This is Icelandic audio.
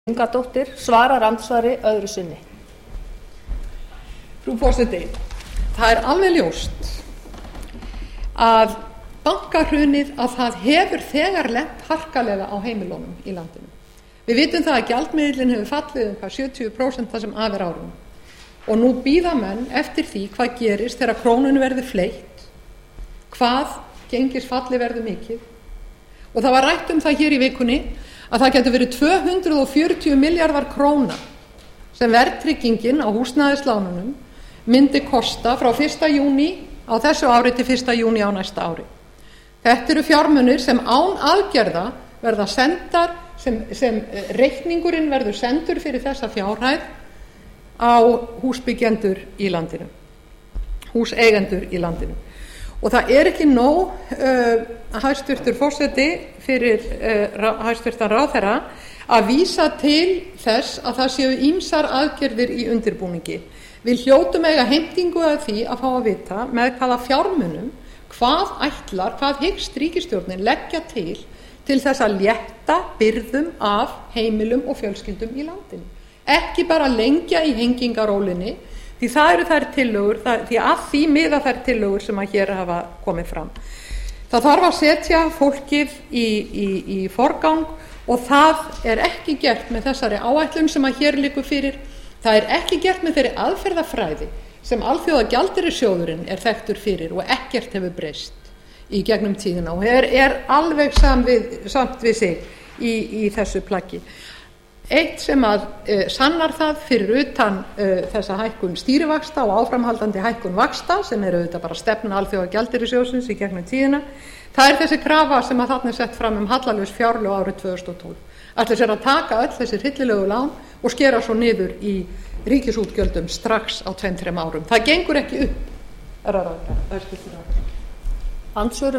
Ingadóttir svarar andsvari öðru sinni. Frú forseti, það alveg ljóst að bankahrunið það hefur þegar lent harkalega á heimilunum í landinu. Við vitum það að gjaldmiðillinn hefur fallið 70% það sem af árinu og nú bíða menn eftir því hvað gerist þegar krónunni verður fleytt, hvað gengisfalli verður mikið, og það var rætt það hér í vikunni að það getur verið 240 milljarðar króna sem verðtryggingin á húsnæðislánunum myndi kosta frá 1. júní á þessu ári til 1. júní á næsta ári. Þetta eru fjármunir sem án aðgerða verða sendar, sem reikningurinn verður sendur fyrir þessa fjárhæð á húsbyggjendur í landinu, húseigendur í landinu. Og það ekki nóg, hæstvirtur forseti, fyrir hæstvirtan ráðherra að vísa til þess að það séu ýmsar aðgerðir í undirbúningi. Við hljótum eiga heimtingu af því að fá að vita með hvaða fjármunum, hvað hyggst ríkisstjórnin leggja til þess að létta byrðum af heimilum og fjölskyldum í landinu. Ekki bara lengja í hengingarólinni, því það eru þær tillögur, því að því miða þær tillögur sem að hér hafa komið fram. Það þarf að setja fólkið í forgang og það ekki gert með þessari áætlun sem að hér liggur fyrir. Það ekki gert með þeirri aðferðafræði sem Alþjóðagjaldeyrissjóðurinn þekktur fyrir og ekkert hefur breyst í gegnum tíðina og alveg samt við sig í þessu plaggi. Eitt sem að sannar það fyrir utan þessa hækkun stýrivaxta og áframhaldandi hækkun vaxta sem auðvitað bara stefna Alþjóðagjaldeyrissjóðsins í gegnum tíðina, það þessi krafa sem að þarna sett fram hallalaus fjárlög árið 2012. Ætla sér að taka öll þessi hryllilegu lán og skera svo niður í ríkisútgjöldum strax á 2-3 árum. Það gengur ekki upp. Andsvörum